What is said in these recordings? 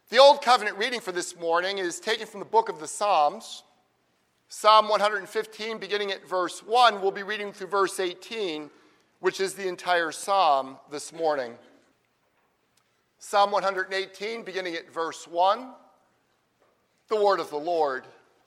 The Old Covenant reading for this morning is taken from the book of the Psalms. Psalm 115, beginning at verse 1, we'll be reading through verse 18, which is the entire psalm this morning. Psalm 118, beginning at verse 1, the word of the Lord.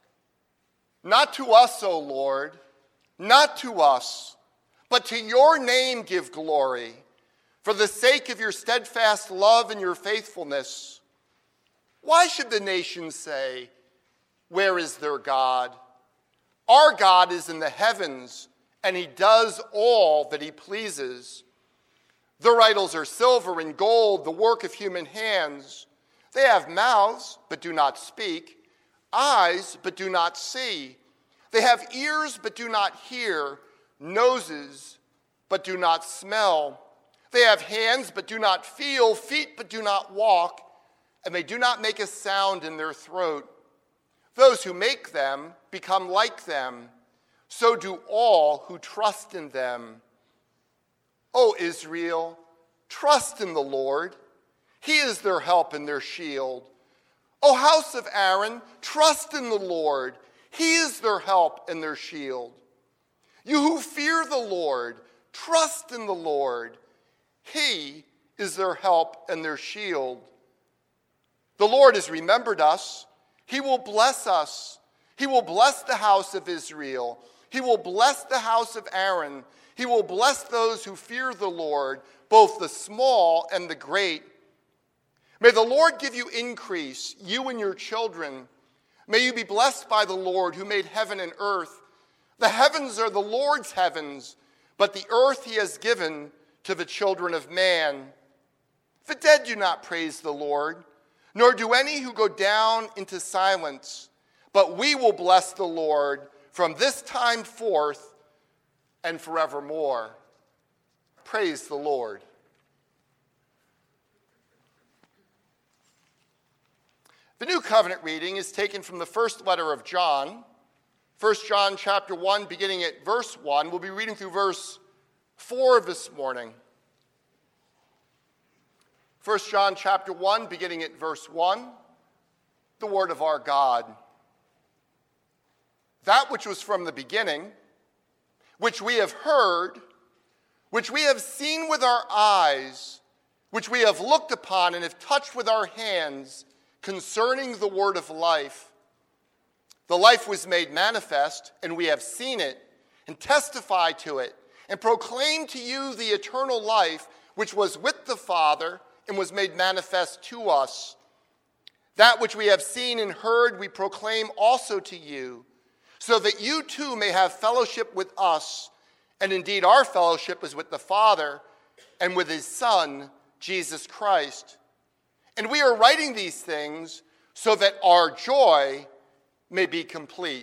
Not to us, O Lord, not to us, but to your name give glory, for the sake of your steadfast love and your faithfulness. Why should the nations say, where is their God? Our God is in the heavens, and he does all that he pleases. Their idols are silver and gold, the work of human hands. They have mouths, but do not speak, eyes, but do not see. They have ears, but do not hear, noses, but do not smell. They have hands, but do not feel, feet, but do not walk, and they do not make a sound in their throat. Those who make them become like them. So do all who trust in them. O Israel, trust in the Lord. He is their help and their shield. O house of Aaron, trust in the Lord. He is their help and their shield. You who fear the Lord, trust in the Lord. He is their help and their shield. The Lord has remembered us. He will bless us. He will bless the house of Israel. He will bless the house of Aaron. He will bless those who fear the Lord, both the small and the great. May the Lord give you increase, you and your children. May you be blessed by the Lord who made heaven and earth. The heavens are the Lord's heavens, but the earth he has given to the children of man. The dead do not praise the Lord, nor do any who go down into silence. But we will bless the Lord from this time forth and forevermore. Praise the Lord. The New Covenant reading is taken from the first letter of John. 1 John chapter 1, beginning at verse 1. We'll be reading through verse 4 this morning. 1 John chapter 1, beginning at verse 1, the word of our God. That which was from the beginning, which we have heard, which we have seen with our eyes, which we have looked upon and have touched with our hands, concerning the word of life. The life was made manifest, and we have seen it, and testify to it, and proclaim to you the eternal life which was with the Father and was made manifest to us. That which we have seen and heard we proclaim also to you, so that you too may have fellowship with us. And indeed our fellowship is with the Father and with his Son, Jesus Christ. And we are writing these things so that our joy may be complete.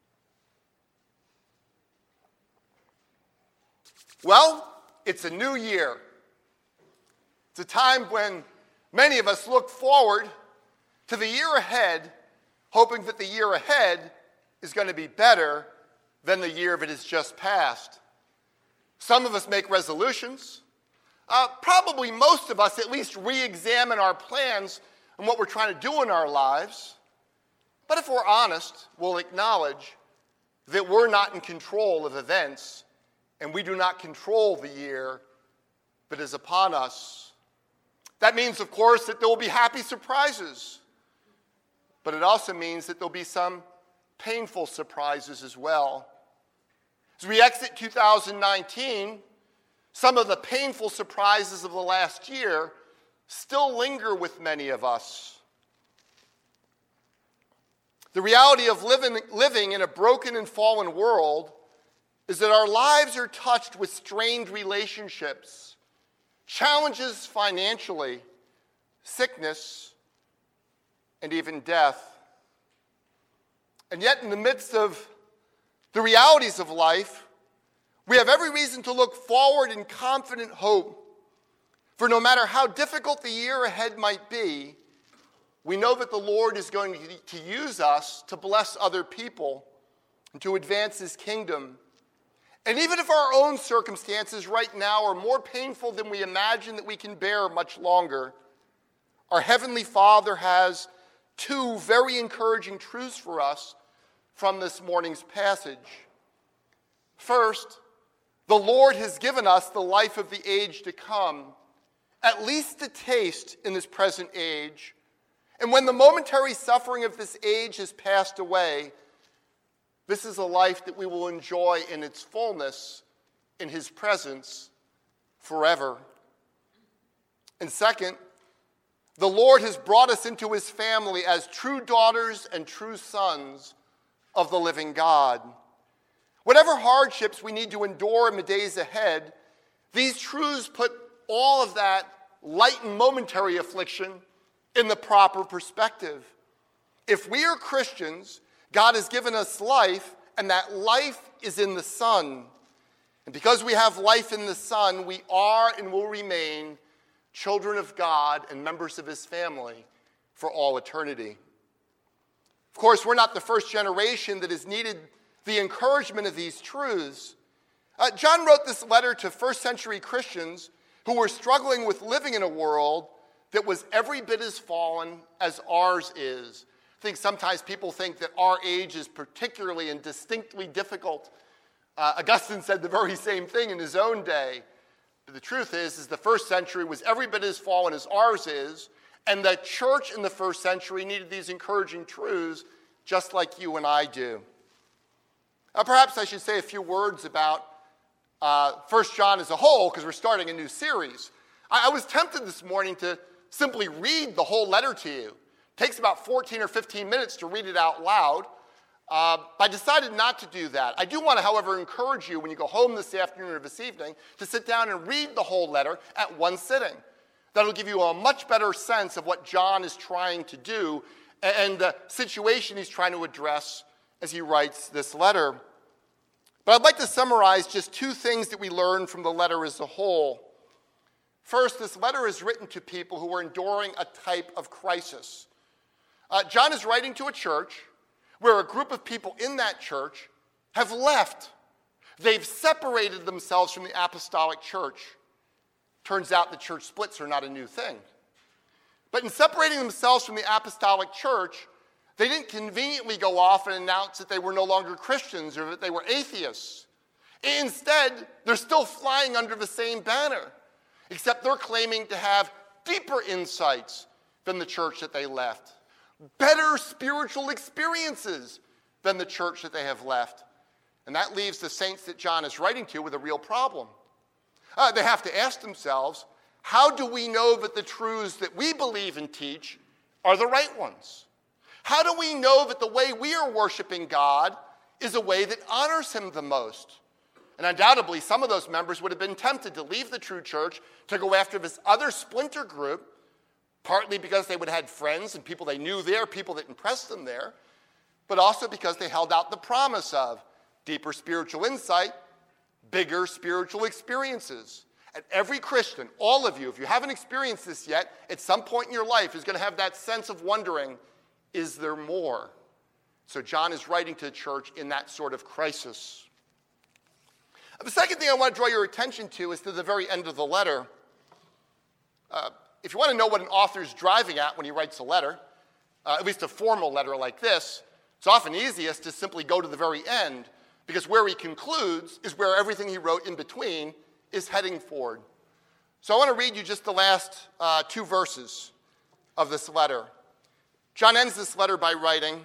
Well, it's a new year. It's a time when many of us look forward to the year ahead, hoping that the year ahead is going to be better than the year that has just passed. Some of us make resolutions. Probably most of us at least re-examine our plans and what we're trying to do in our lives. But if we're honest, we'll acknowledge that we're not in control of events, and we do not control the year that is upon us. That means, of course, that there will be happy surprises. But it also means that there'll be some painful surprises as well. As we exit 2019, some of the painful surprises of the last year still linger with many of us. The reality of living in a broken and fallen world is that our lives are touched with strained relationships, challenges financially, sickness, and even death. And yet, in the midst of the realities of life, we have every reason to look forward in confident hope. For no matter how difficult the year ahead might be, we know that the Lord is going to use us to bless other people and to advance his kingdom. And even if our own circumstances right now are more painful than we imagine that we can bear much longer, our Heavenly Father has two very encouraging truths for us from this morning's passage. First, the Lord has given us the life of the age to come, at least a taste in this present age. And when the momentary suffering of this age has passed away, this is a life that we will enjoy in its fullness in his presence forever. And second, the Lord has brought us into his family as true daughters and true sons of the living God. Whatever hardships we need to endure in the days ahead, these truths put all of that light and momentary affliction in the proper perspective. If we are Christians, God has given us life, and that life is in the Son. And because we have life in the Son, we are and will remain children of God and members of his family for all eternity. Of course, we're not the first generation that has needed the encouragement of these truths. John wrote this letter to first century Christians who were struggling with living in a world that was every bit as fallen as ours is. I think sometimes people think that our age is particularly and distinctly difficult. Augustine said the very same thing in his own day. But the truth is the first century was every bit as fallen as ours is, and the church in the first century needed these encouraging truths just like you and I do. Perhaps I should say a few words about 1 John as a whole, because we're starting a new series. I was tempted this morning to simply read the whole letter to you. It takes about 14 or 15 minutes to read it out loud. I decided not to do that. I do want to, however, encourage you when you go home this afternoon or this evening to sit down and read the whole letter at one sitting. That'll give you a much better sense of what John is trying to do and the situation he's trying to address as he writes this letter. But I'd like to summarize just two things that we learn from the letter as a whole. First, this letter is written to people who are enduring a type of crisis. John is writing to a church where a group of people in that church have left. They've separated themselves from the apostolic church. Turns out the church splits are not a new thing. But in separating themselves from the apostolic church, they didn't conveniently go off and announce that they were no longer Christians or that they were atheists. Instead, they're still flying under the same banner, except they're claiming to have deeper insights than the church that they left, better spiritual experiences than the church that they have left. And that leaves the saints that John is writing to with a real problem. They have to ask themselves, how do we know that the truths that we believe and teach are the right ones? How do we know that the way we are worshiping God is a way that honors him the most? And undoubtedly, some of those members would have been tempted to leave the true church to go after this other splinter group, partly because they would have had friends and people they knew there, people that impressed them there, but also because they held out the promise of deeper spiritual insight, bigger spiritual experiences. And every Christian, all of you, if you haven't experienced this yet, at some point in your life is going to have that sense of wondering, is there more? So John is writing to the church in that sort of crisis. The second thing I want to draw your attention to is to the very end of the letter. If you want to know what an author is driving at when he writes a letter, at least a formal letter like this, it's often easiest to simply go to the very end, because where he concludes is where everything he wrote in between is heading forward. So I want to read you just the last two verses of this letter. John ends this letter by writing,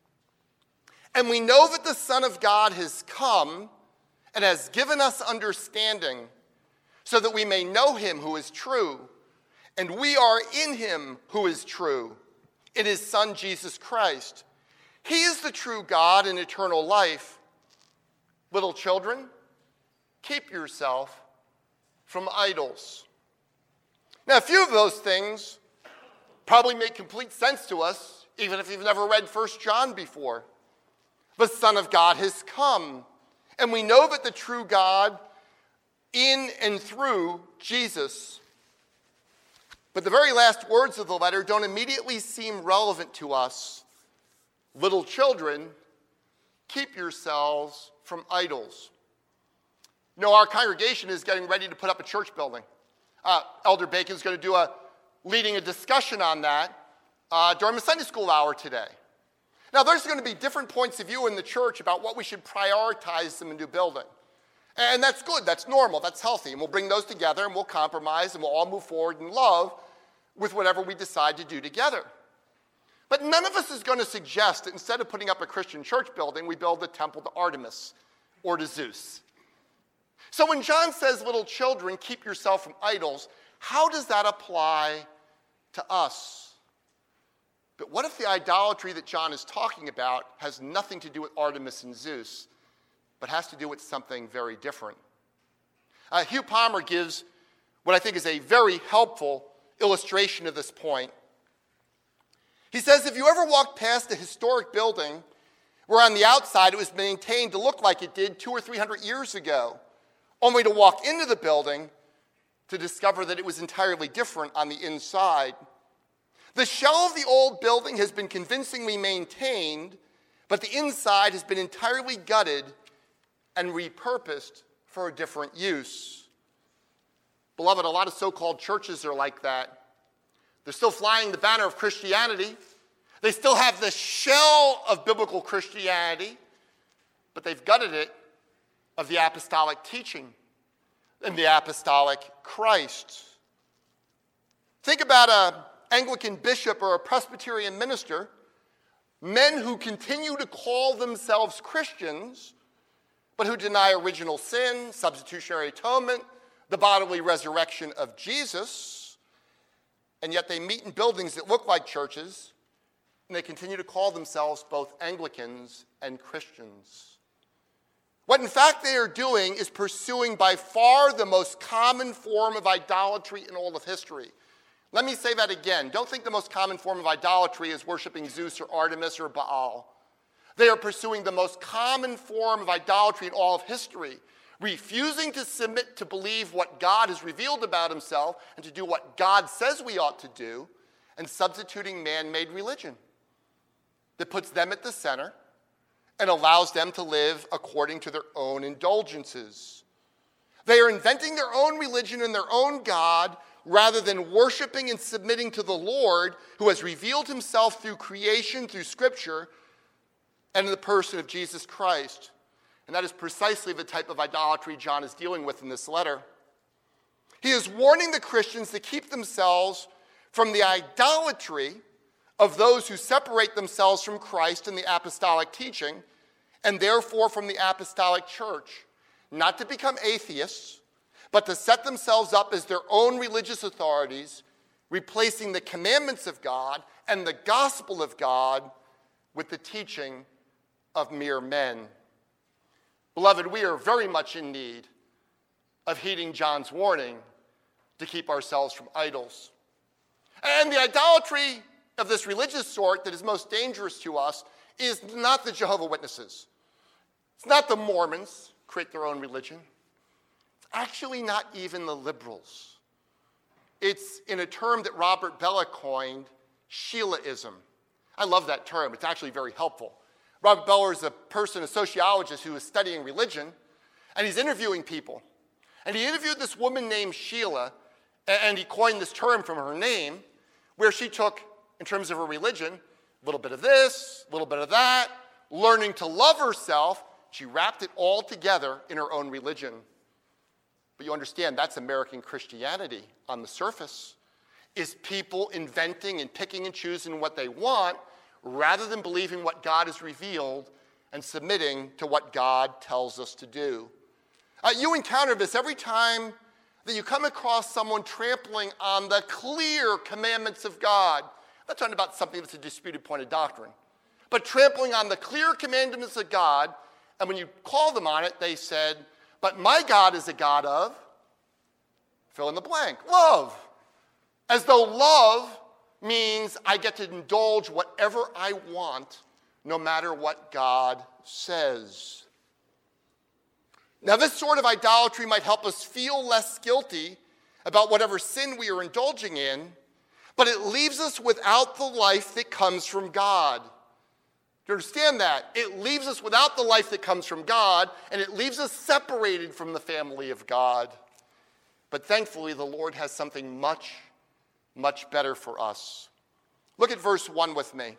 "And we know that the Son of God has come and has given us understanding, so that we may know him who is true, and we are in him who is true, in his Son Jesus Christ. He is the true God and eternal life. Little children, keep yourself from idols." Now, a few of those things probably make complete sense to us, even if you've never read 1 John before. The Son of God has come, and we know that the true God in and through Jesus. But the very last words of the letter don't immediately seem relevant to us. Little children, keep yourselves from idols. You know, our congregation is getting ready to put up a church building. Elder Bacon's going to do a leading a discussion on that during the Sunday school hour today. Now, there's going to be different points of view in the church about what we should prioritize in a new building. And that's good, that's normal, that's healthy. And we'll bring those together and we'll compromise and we'll all move forward in love with whatever we decide to do together. But none of us is going to suggest that instead of putting up a Christian church building, we build a temple to Artemis or to Zeus. So when John says, little children, keep yourself from idols, how does that apply to us? But what if the idolatry that John is talking about has nothing to do with Artemis and Zeus, but has to do with something very different? Hugh Palmer gives what I think is a very helpful illustration of this point. He says, if you ever walked past a historic building where on the outside it was maintained to look like it did 200 or 300 years ago, only to walk into the building to discover that it was entirely different on the inside. The shell of the old building has been convincingly maintained, but the inside has been entirely gutted and repurposed for a different use. Beloved, a lot of so-called churches are like that. They're still flying the banner of Christianity. They still have the shell of biblical Christianity, but they've gutted it of the apostolic teaching and the apostolic Christ. Think about an Anglican bishop or a Presbyterian minister, men who continue to call themselves Christians, but who deny original sin, substitutionary atonement, the bodily resurrection of Jesus, and yet they meet in buildings that look like churches, and they continue to call themselves both Anglicans and Christians. What in fact they are doing is pursuing by far the most common form of idolatry in all of history. Let me say that again. Don't think the most common form of idolatry is worshiping Zeus or Artemis or Baal. They are pursuing the most common form of idolatry in all of history, refusing to submit to believe what God has revealed about himself and to do what God says we ought to do, and substituting man-made religion that puts them at the center and allows them to live according to their own indulgences. They are inventing their own religion and their own God rather than worshiping and submitting to the Lord who has revealed himself through creation, through Scripture, and in the person of Jesus Christ. And that is precisely the type of idolatry John is dealing with in this letter. He is warning the Christians to keep themselves from the idolatry of those who separate themselves from Christ and the apostolic teaching, and therefore from the apostolic church, not to become atheists, but to set themselves up as their own religious authorities, replacing the commandments of God and the gospel of God with the teaching of mere men. Beloved, we are very much in need of heeding John's warning to keep ourselves from idols. And the idolatry of this religious sort that is most dangerous to us is not the Jehovah's Witnesses. It's not the Mormons, create their own religion. It's actually not even the liberals. It's in a term that Robert Bellah coined, Sheilaism. I love that term. It's actually very helpful. Robert Bellah is a sociologist who is studying religion, and he's interviewing people. And he interviewed this woman named Sheila, and he coined this term from her name, where she took, in terms of her religion, a little bit of this, a little bit of that, learning to love herself. She wrapped it all together in her own religion. But you understand, that's American Christianity on the surface, is people inventing and picking and choosing what they want rather than believing what God has revealed and submitting to what God tells us to do. You encounter this every time that you come across someone trampling on the clear commandments of God. I'm not talking about something that's a disputed point of doctrine, but trampling on the clear commandments of God, and when you call them on it, they said, but my God is a God of, fill in the blank, love. As though love means I get to indulge whatever I want, no matter what God says. Now, this sort of idolatry might help us feel less guilty about whatever sin we are indulging in, but it leaves us without the life that comes from God. Do you understand that? It leaves us without the life that comes from God, and it leaves us separated from the family of God. But thankfully, the Lord has something much, much better for us. Look at verse 1 with me.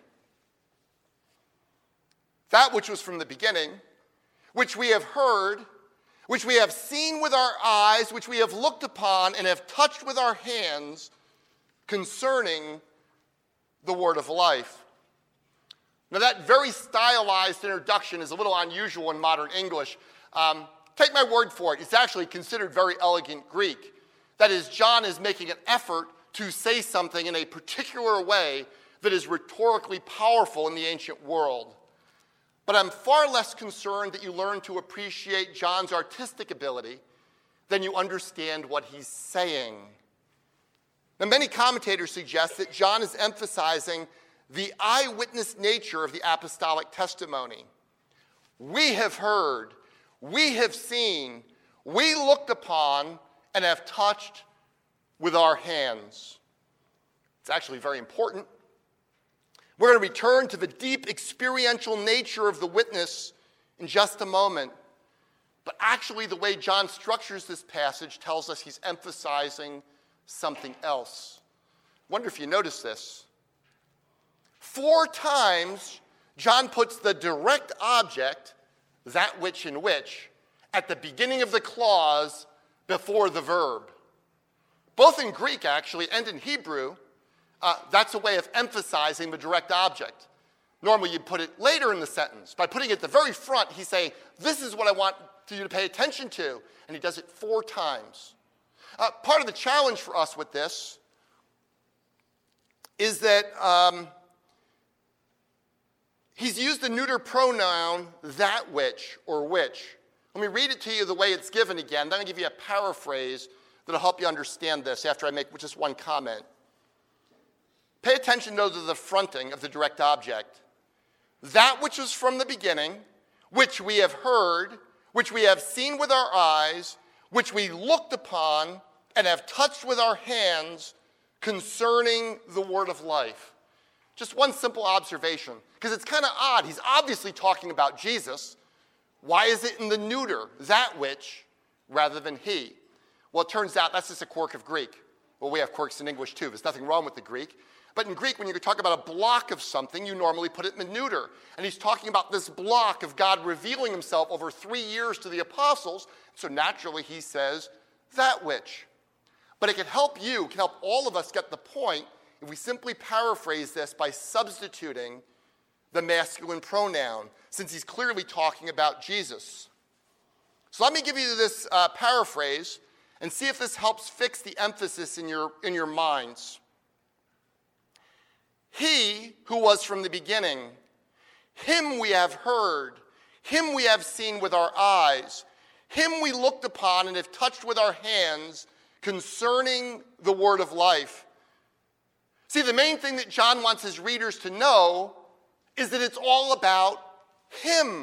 That which was from the beginning, which we have heard, which we have seen with our eyes, which we have looked upon and have touched with our hands, concerning the word of life. Now that very stylized introduction is a little unusual in modern English. Take my word for it, it's actually considered very elegant Greek. That is, John is making an effort to say something in a particular way that is rhetorically powerful in the ancient world. But I'm far less concerned that you learn to appreciate John's artistic ability than you understand what he's saying. Now, many commentators suggest that John is emphasizing the eyewitness nature of the apostolic testimony. We have heard, we have seen, we looked upon, and have touched with our hands. It's actually very important. We're going to return to the deep experiential nature of the witness in just a moment. But actually, the way John structures this passage tells us he's emphasizing something else. I wonder if you notice this. 4 times, John puts the direct object, that which in which, at the beginning of the clause before the verb. Both in Greek, actually, and in Hebrew, that's a way of emphasizing the direct object. Normally, you'd put it later in the sentence. By putting it at the very front, he's saying, this is what I want you to pay attention to. And he does it 4 times. Part of the challenge for us with this is that he's used the neuter pronoun that which or which. Let me read it to you the way it's given again. Then I'll give you a paraphrase that'll help you understand this after I make just one comment. Pay attention, though, to the fronting of the direct object. That which was from the beginning, which we have heard, which we have seen with our eyes, which we looked upon and have touched with our hands concerning the word of life. Just one simple observation, because it's kind of odd. He's obviously talking about Jesus. Why is it in the neuter, that which, rather than he? Well, it turns out that's just a quirk of Greek. Well, we have quirks in English too. There's nothing wrong with the Greek. But in Greek, when you talk about a block of something, you normally put it in the neuter. And he's talking about this block of God revealing himself over 3 years to the apostles. So naturally, he says, that which. But it can help you, can help all of us get the point if we simply paraphrase this by substituting the masculine pronoun, since he's clearly talking about Jesus. So let me give you this paraphrase and see if this helps fix the emphasis in your minds. He who was from the beginning, him we have heard, him we have seen with our eyes, him we looked upon and have touched with our hands concerning the word of life. See, the main thing that John wants his readers to know is that it's all about him.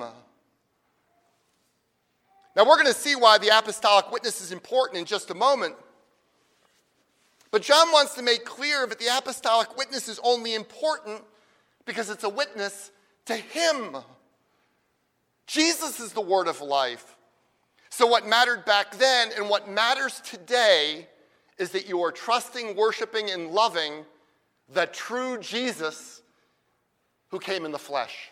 Now, we're going to see why the apostolic witness is important in just a moment. But John wants to make clear that the apostolic witness is only important because it's a witness to him. Jesus is the word of life. So what mattered back then and what matters today is that you are trusting, worshiping, and loving the true Jesus who came in the flesh.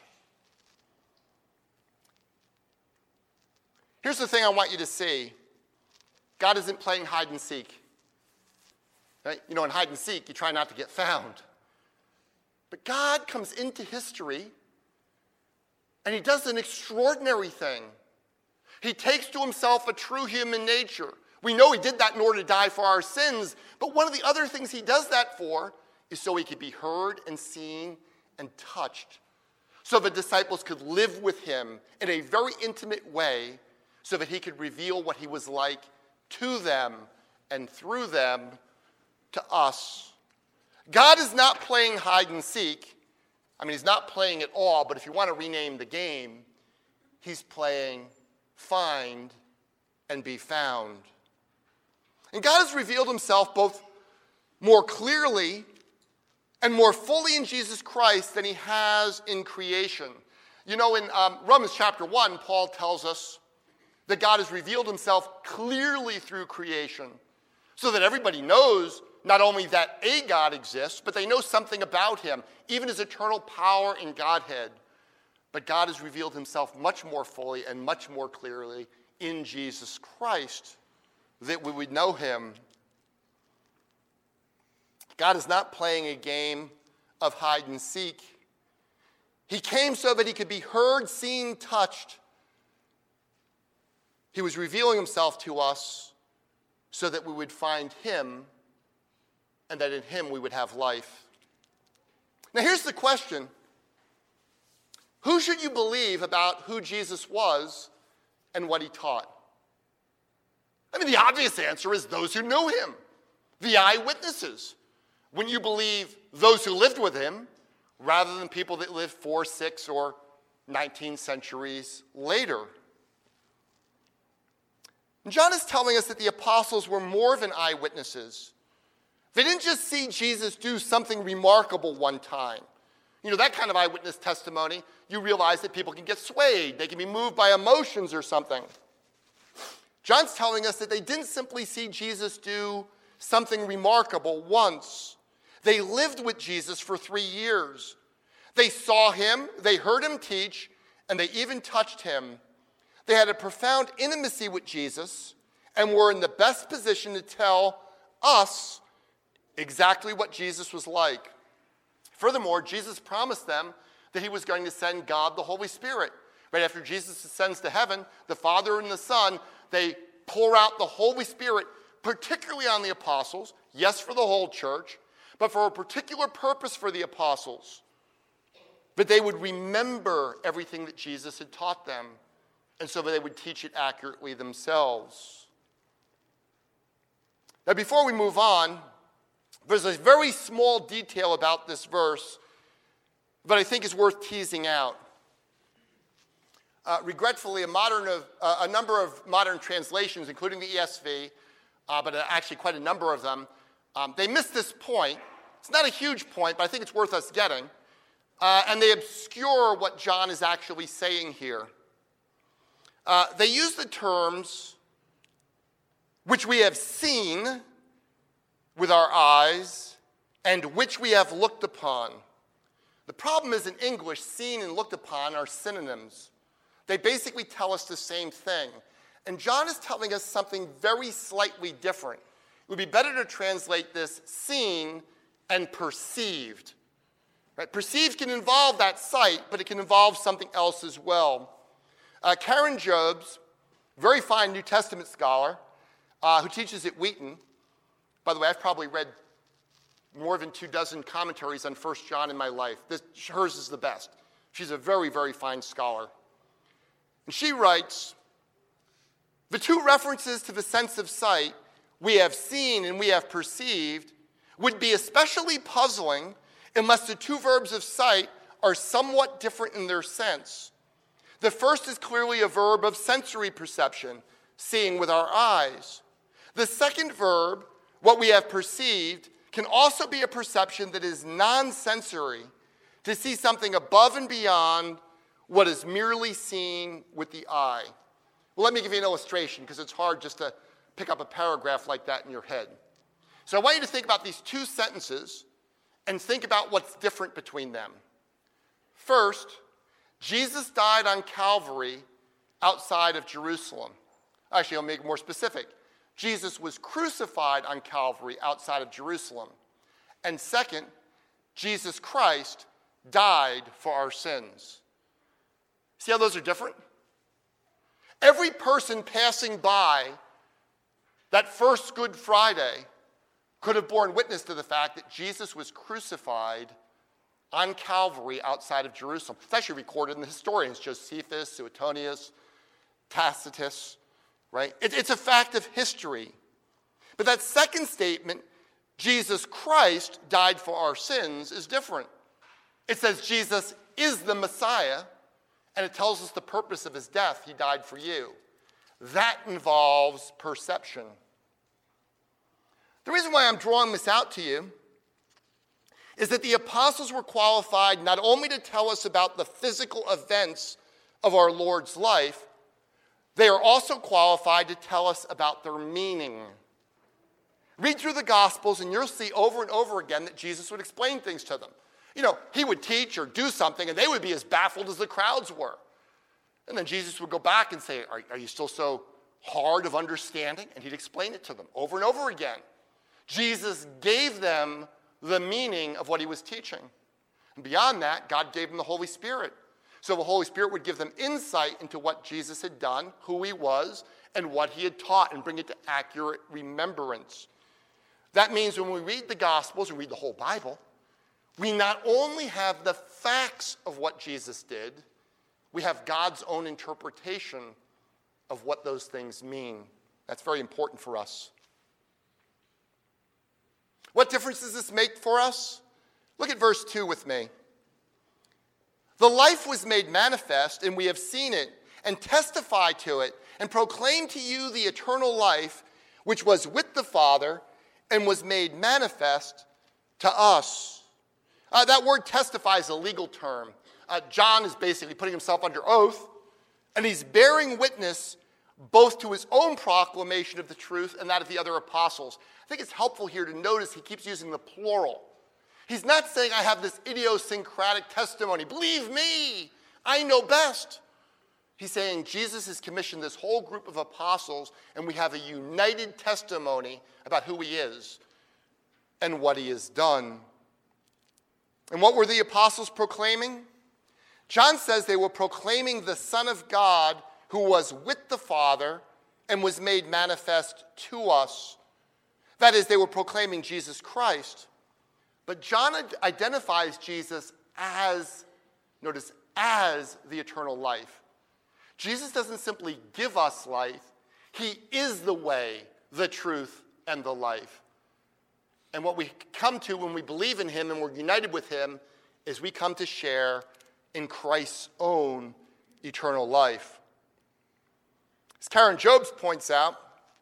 Here's the thing I want you to see. God isn't playing hide and seek. Right? You know, in hide and seek, you try not to get found. But God comes into history, and he does an extraordinary thing. He takes to himself a true human nature. We know he did that in order to die for our sins, but one of the other things he does that for is so he could be heard and seen and touched, so the disciples could live with him in a very intimate way, so that he could reveal what he was like to them and through them to us. God is not playing hide and seek. I mean, he's not playing at all, but if you want to rename the game, he's playing find and be found. And God has revealed himself both more clearly and more fully in Jesus Christ than he has in creation. You know, in Romans chapter 1, Paul tells us that God has revealed himself clearly through creation so that everybody knows not only that a God exists, but they know something about him, even his eternal power in Godhead. But God has revealed himself much more fully and much more clearly in Jesus Christ, that we would know him. God is not playing a game of hide and seek. He came so that he could be heard, seen, touched. He was revealing himself to us so that we would find him and that in him we would have life. Now here's the question. Who should you believe about who Jesus was and what he taught? I mean, the obvious answer is those who knew him, the eyewitnesses. Wouldn't you believe those who lived with him rather than people that lived 4, 6, or 19 centuries later? And John is telling us that the apostles were more than eyewitnesses. They didn't just see Jesus do something remarkable one time. You know, that kind of eyewitness testimony, you realize that people can get swayed. They can be moved by emotions or something. John's telling us that they didn't simply see Jesus do something remarkable once. They lived with Jesus for 3 years. They saw him, they heard him teach, and they even touched him. They had a profound intimacy with Jesus and were in the best position to tell us exactly what Jesus was like. Furthermore, Jesus promised them that he was going to send God the Holy Spirit. Right after Jesus ascends to heaven, the Father and the Son, they pour out the Holy Spirit, particularly on the apostles, yes, for the whole church, but for a particular purpose for the apostles, that they would remember everything that Jesus had taught them, and so that they would teach it accurately themselves. Now, before we move on, there's a very small detail about this verse that I think is worth teasing out. Regretfully, a number of modern translations, including the ESV, but actually quite a number of them, they miss this point. It's not a huge point, but I think it's worth us getting. And they obscure what John is actually saying here. They use the terms, which we have seen with our eyes, and which we have looked upon. The problem is in English, seen and looked upon are synonyms. They basically tell us the same thing. And John is telling us something very slightly different. It would be better to translate this seen and perceived. Right? Perceived can involve that sight, but it can involve something else as well. Karen Jobes, very fine New Testament scholar, who teaches at Wheaton. By the way, I've probably read more than 24 commentaries on 1 John in my life. Hers is the best. She's a very, very fine scholar. And she writes, the two references to the sense of sight, we have seen and we have perceived, would be especially puzzling unless the two verbs of sight are somewhat different in their sense. The first is clearly a verb of sensory perception, seeing with our eyes. The second verb, what we have perceived, can also be a perception that is non-sensory, to see something above and beyond what is merely seen with the eye. Well, let me give you an illustration, because it's hard just to pick up a paragraph like that in your head. So I want you to think about these two sentences and think about what's different between them. First, Jesus died on Calvary outside of Jerusalem. Actually, I'll make it more specific. Jesus was crucified on Calvary outside of Jerusalem. And second, Jesus Christ died for our sins. See how those are different? Every person passing by that first Good Friday could have borne witness to the fact that Jesus was crucified on Calvary outside of Jerusalem. It's actually recorded in the historians, Josephus, Suetonius, Tacitus, right? It's a fact of history. But that second statement, Jesus Christ died for our sins, is different. It says Jesus is the Messiah, and it tells us the purpose of his death. He died for you. That involves perception. The reason why I'm drawing this out to you is that the apostles were qualified not only to tell us about the physical events of our Lord's life, they are also qualified to tell us about their meaning. Read through the Gospels and you'll see over and over again that Jesus would explain things to them. He would teach or do something and they would be as baffled as the crowds were. And then Jesus would go back and say, are you still so hard of understanding? And he'd explain it to them over and over again. Jesus gave them the meaning of what he was teaching. And beyond that, God gave them the Holy Spirit. So the Holy Spirit would give them insight into what Jesus had done, who he was, and what he had taught, and bring it to accurate remembrance. That means when we read the Gospels and read the whole Bible, we not only have the facts of what Jesus did, we have God's own interpretation of what those things mean. That's very important for us. What difference does this make for us? Look at verse 2 with me. The life was made manifest, and we have seen it, and testify to it, and proclaim to you the eternal life, which was with the Father, and was made manifest to us. That word testify is a legal term. John is basically putting himself under oath, and he's bearing witness both to his own proclamation of the truth and that of the other apostles. I think it's helpful here to notice he keeps using the plural. He's not saying, I have this idiosyncratic testimony. Believe me, I know best. He's saying Jesus has commissioned this whole group of apostles, and we have a united testimony about who he is and what he has done. And what were the apostles proclaiming? John says they were proclaiming the Son of God who was with the Father and was made manifest to us. That is, they were proclaiming Jesus Christ. But John identifies Jesus as, notice, as the eternal life. Jesus doesn't simply give us life. He is the way, the truth, and the life. And what we come to when we believe in him and we're united with him is we come to share in Christ's own eternal life. As Karen Jobes points out,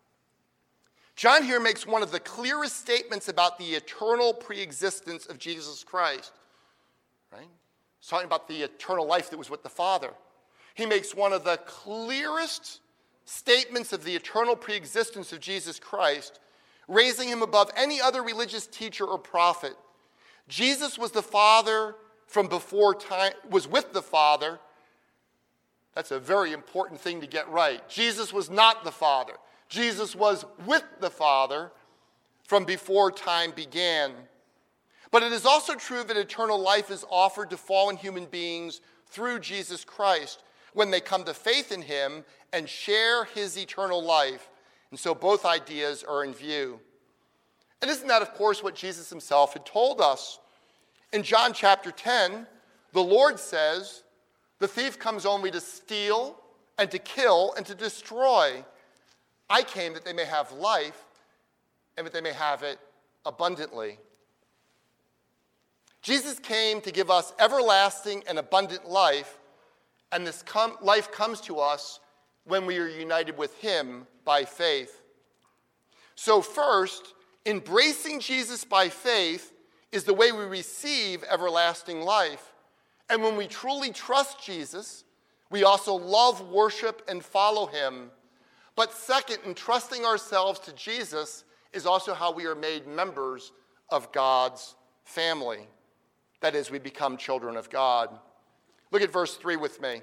John here makes one of the clearest statements about the eternal preexistence of Jesus Christ. Right? He's talking about the eternal life that was with the Father. He makes one of the clearest statements of the eternal preexistence of Jesus Christ, raising him above any other religious teacher or prophet. Jesus was the Father from before time, was with the Father. That's a very important thing to get right. Jesus was not the Father. Jesus was with the Father from before time began. But it is also true that eternal life is offered to fallen human beings through Jesus Christ when they come to faith in him and share his eternal life. And so both ideas are in view. And isn't that, of course, what Jesus himself had told us? In John chapter 10, the Lord says, the thief comes only to steal and to kill and to destroy. I came that they may have life and that they may have it abundantly. Jesus came to give us everlasting and abundant life, and this life comes to us when we are united with him by faith. So first, embracing Jesus by faith is the way we receive everlasting life. And when we truly trust Jesus, we also love, worship, and follow him. But second, entrusting ourselves to Jesus is also how we are made members of God's family. That is, we become children of God. Look at verse 3 with me.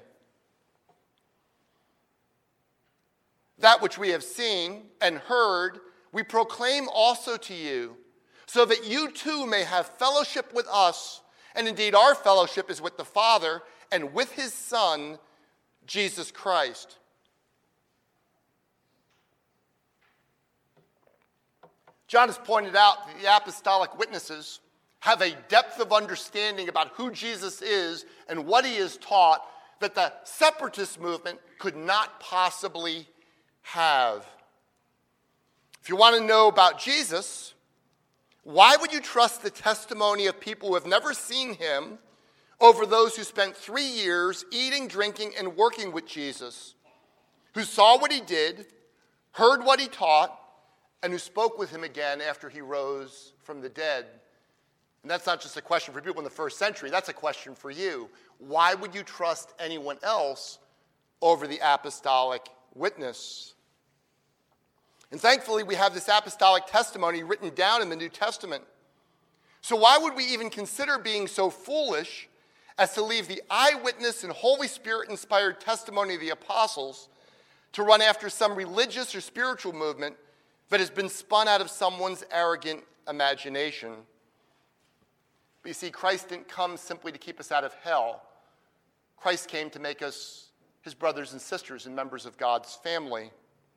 That which we have seen and heard, we proclaim also to you, so that you too may have fellowship with us. And indeed, our fellowship is with the Father and with his Son, Jesus Christ. John has pointed out that the apostolic witnesses have a depth of understanding about who Jesus is and what he has taught that the separatist movement could not possibly have. If you want to know about Jesus, why would you trust the testimony of people who have never seen him over those who spent 3 years eating, drinking, and working with Jesus, who saw what he did, heard what he taught, and who spoke with him again after he rose from the dead? And that's not just a question for people in the first century. That's a question for you. Why would you trust anyone else over the apostolic witness? And thankfully, we have this apostolic testimony written down in the New Testament. So why would we even consider being so foolish as to leave the eyewitness and Holy Spirit-inspired testimony of the apostles to run after some religious or spiritual movement that has been spun out of someone's arrogant imagination? But you see, Christ didn't come simply to keep us out of hell. Christ came to make us his brothers and sisters and members of God's family.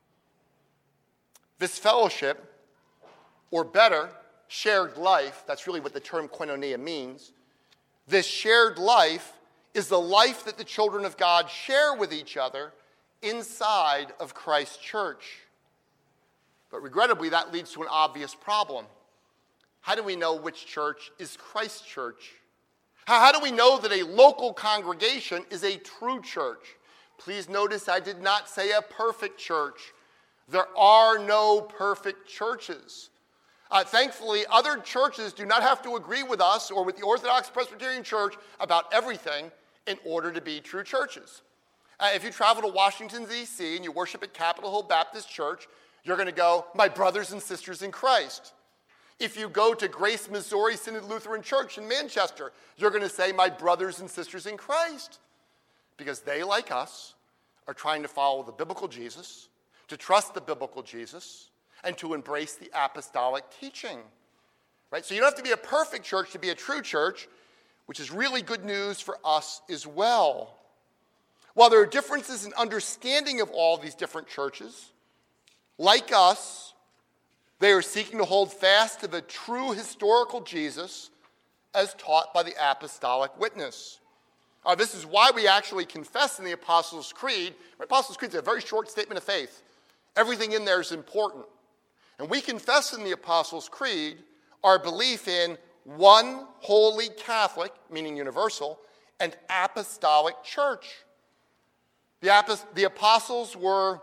This fellowship, or better, shared life, that's really what the term koinonia means. This shared life is the life that the children of God share with each other inside of Christ's church. But regrettably, that leads to an obvious problem. How do we know which church is Christ's church? How do we know that a local congregation is a true church? Please notice I did not say a perfect church. There are no perfect churches. Thankfully, other churches do not have to agree with us or with the Orthodox Presbyterian Church about everything in order to be true churches. If you travel to Washington, D.C., and you worship at Capitol Hill Baptist Church, you're going to go, my brothers and sisters in Christ. If you go to Grace, Missouri Synod Lutheran Church in Manchester, you're going to say, my brothers and sisters in Christ. Because they, like us, are trying to follow the biblical Jesus, to trust the biblical Jesus, and to embrace the apostolic teaching. Right? So you don't have to be a perfect church to be a true church, which is really good news for us as well. While there are differences in understanding of all these different churches, like us, they are seeking to hold fast to the true historical Jesus as taught by the apostolic witness. This is why we actually confess in the Apostles' Creed. The Apostles' Creed is a very short statement of faith. Everything in there is important. And we confess in the Apostles' Creed our belief in one holy Catholic, meaning universal, and apostolic church. The apostles were,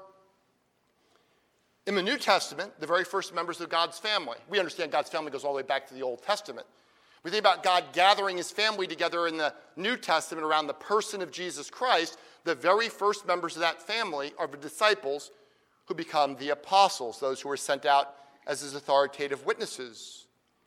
in the New Testament, the very first members of God's family. We understand God's family goes all the way back to the Old Testament. We think about God gathering his family together in the New Testament around the person of Jesus Christ. The very first members of that family are the disciples who become the apostles, those who are sent out as his authoritative witnesses.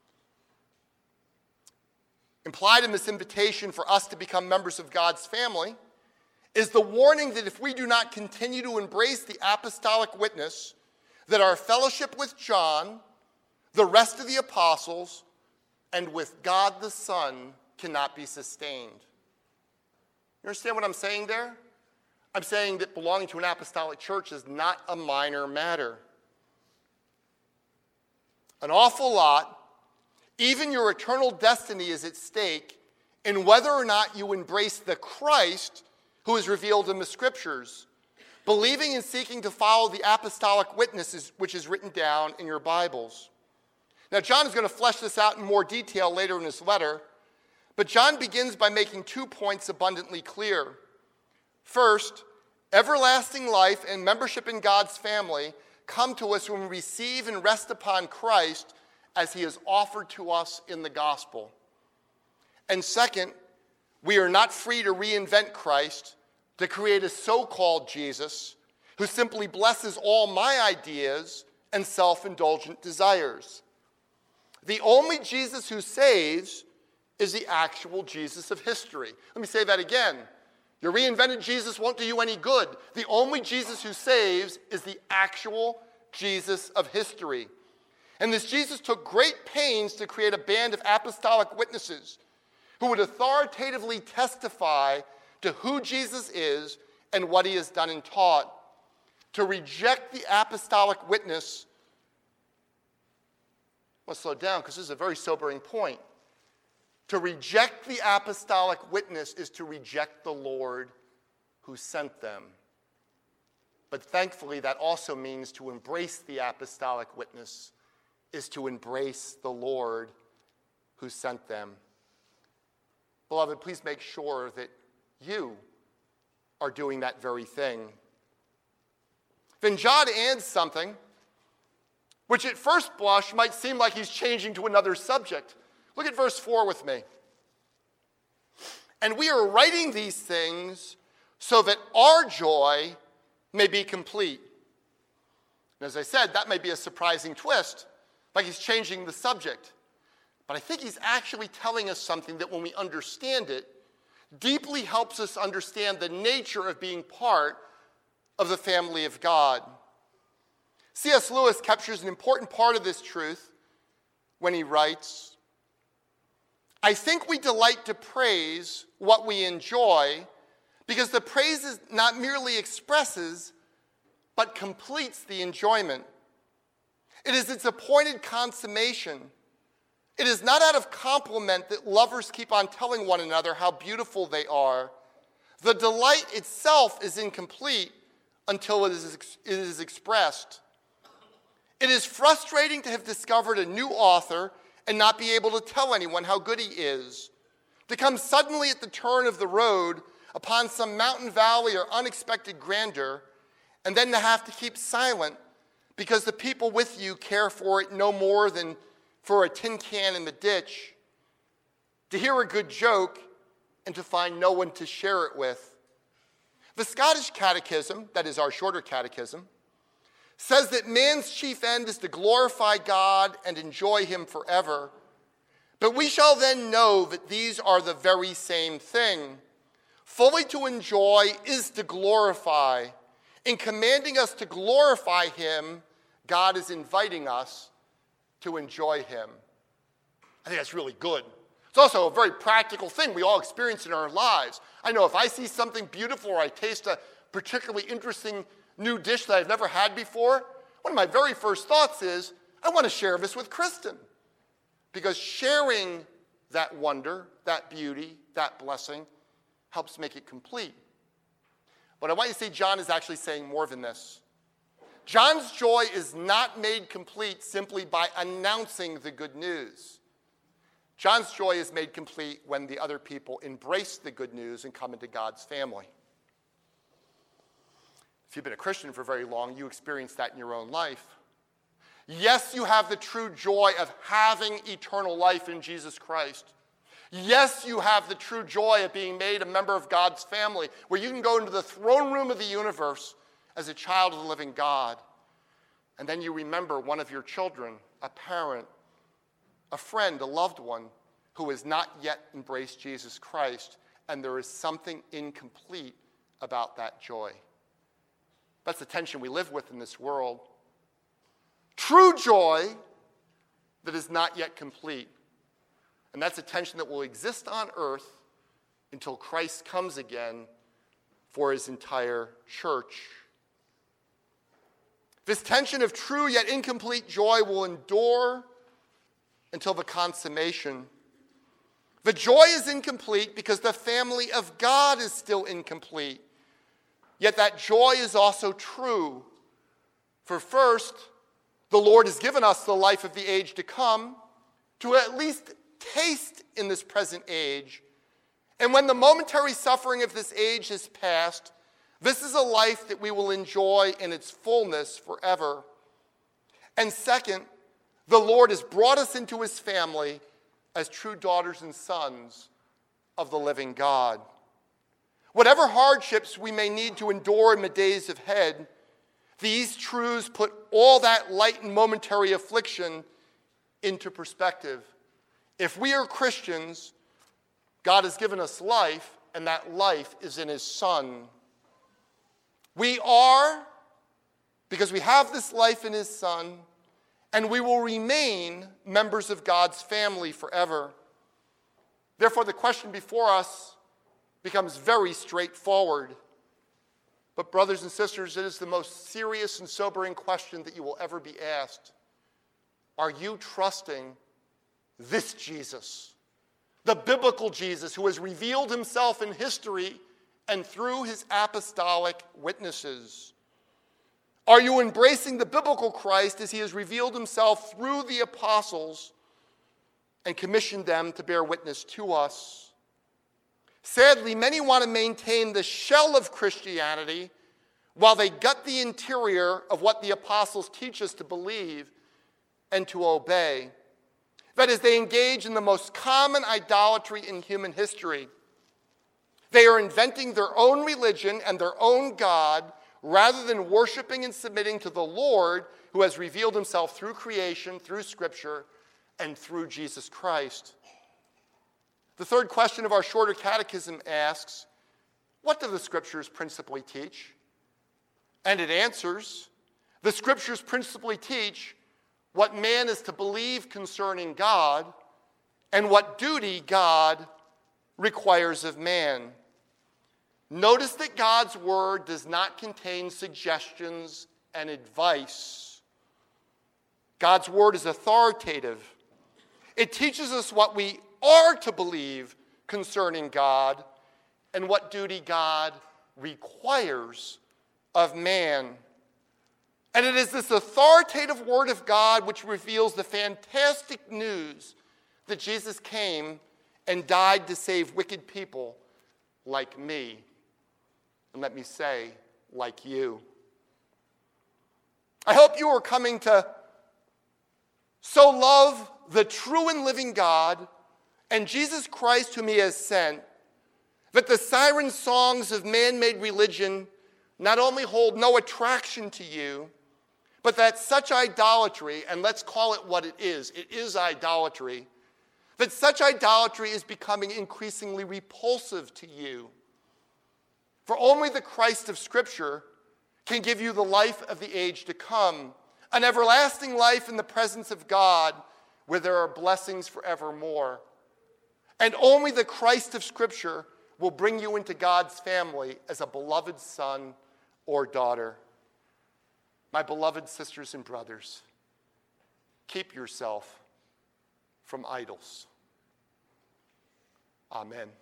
Implied in this invitation for us to become members of God's family is the warning that if we do not continue to embrace the apostolic witness, that our fellowship with John, the rest of the apostles, and with God the Son cannot be sustained. You understand what I'm saying there? I'm saying that belonging to an apostolic church is not a minor matter. An awful lot, even your eternal destiny is at stake in whether or not you embrace the Christ who is revealed in the Scriptures, believing and seeking to follow the apostolic witnesses which is written down in your Bibles. Now, John is going to flesh this out in more detail later in his letter, but John begins by making 2 points abundantly clear. First, everlasting life and membership in God's family come to us when we receive and rest upon Christ as he is offered to us in the gospel. And second, we are not free to reinvent Christ, to create a so-called Jesus who simply blesses all my ideas and self-indulgent desires. The only Jesus who saves is the actual Jesus of history. Let me say that again. Your reinvented Jesus won't do you any good. The only Jesus who saves is the actual Jesus of history. And this Jesus took great pains to create a band of apostolic witnesses who would authoritatively testify to who Jesus is and what he has done and taught. To reject the apostolic witness, let's slow down because this is a very sobering point. To reject the apostolic witness is to reject the Lord who sent them. But thankfully, that also means to embrace the apostolic witness is to embrace the Lord who sent them. Beloved, please make sure that you are doing that very thing. Then John adds something which at first blush might seem like he's changing to another subject. Look at verse 4 with me. And we are writing these things so that our joy may be complete. And as I said, that may be a surprising twist, like he's changing the subject. But I think he's actually telling us something that when we understand it, deeply helps us understand the nature of being part of the family of God. C.S. Lewis captures an important part of this truth when he writes, "I think we delight to praise what we enjoy because the praise not merely expresses, but completes the enjoyment. It is its appointed consummation. It is not out of compliment that lovers keep on telling one another how beautiful they are. The delight itself is incomplete until it is expressed. It is frustrating to have discovered a new author and not be able to tell anyone how good he is. To come suddenly at the turn of the road upon some mountain valley or unexpected grandeur, and then to have to keep silent because the people with you care for it no more than for a tin can in the ditch. To hear a good joke and to find no one to share it with." The Scottish Catechism, that is our shorter catechism, says that man's chief end is to glorify God and enjoy him forever. But we shall then know that these are the very same thing. Fully to enjoy is to glorify. In commanding us to glorify him, God is inviting us to enjoy him. I think that's really good. It's also a very practical thing we all experience in our lives. I know if I see something beautiful or I taste a particularly interesting new dish that I've never had before, one of my very first thoughts is, I want to share this with Kristen. Because sharing that wonder, that beauty, that blessing helps make it complete. But I want you to see John is actually saying more than this. John's joy is not made complete simply by announcing the good news. John's joy is made complete when the other people embrace the good news and come into God's family. If you've been a Christian for very long, you experience that in your own life. Yes, you have the true joy of having eternal life in Jesus Christ. Yes, you have the true joy of being made a member of God's family, where you can go into the throne room of the universe as a child of the living God. And then you remember one of your children, a parent, a friend, a loved one, who has not yet embraced Jesus Christ, and there is something incomplete about that joy. That's the tension we live with in this world. True joy that is not yet complete. And that's a tension that will exist on earth until Christ comes again for his entire church. This tension of true yet incomplete joy will endure until the consummation. The joy is incomplete because the family of God is still incomplete. Yet that joy is also true. For first, the Lord has given us the life of the age to come to at least taste in this present age. And when the momentary suffering of this age has passed, this is a life that we will enjoy in its fullness forever. And second, the Lord has brought us into his family as true daughters and sons of the living God. Whatever hardships we may need to endure in the days ahead, these truths put all that light and momentary affliction into perspective. If we are Christians, God has given us life, and that life is in his Son. We are, because we have this life in his Son, and we will remain members of God's family forever. Therefore, the question before us becomes very straightforward. But brothers and sisters, it is the most serious and sobering question that you will ever be asked. Are you trusting this Jesus, the biblical Jesus who has revealed himself in history and through his apostolic witnesses? Are you embracing the biblical Christ as he has revealed himself through the apostles and commissioned them to bear witness to us? Sadly, many want to maintain the shell of Christianity while they gut the interior of what the apostles teach us to believe and to obey. That is, they engage in the most common idolatry in human history. They are inventing their own religion and their own God rather than worshiping and submitting to the Lord who has revealed himself through creation, through Scripture, and through Jesus Christ. The third question of our shorter catechism asks, what do the Scriptures principally teach? And it answers, the Scriptures principally teach what man is to believe concerning God and what duty God requires of man. Notice that God's word does not contain suggestions and advice. God's word is authoritative. It teaches us what we are to believe concerning God and what duty God requires of man. And it is this authoritative word of God which reveals the fantastic news that Jesus came and died to save wicked people like me. And let me say, like you. I hope you are coming to so love the true and living God and Jesus Christ whom he has sent, that the siren songs of man-made religion not only hold no attraction to you, but that such idolatry, and let's call it what it is idolatry, that such idolatry is becoming increasingly repulsive to you. For only the Christ of Scripture can give you the life of the age to come, an everlasting life in the presence of God where there are blessings forevermore. And only the Christ of Scripture will bring you into God's family as a beloved son or daughter. My beloved sisters and brothers, keep yourself from idols. Amen.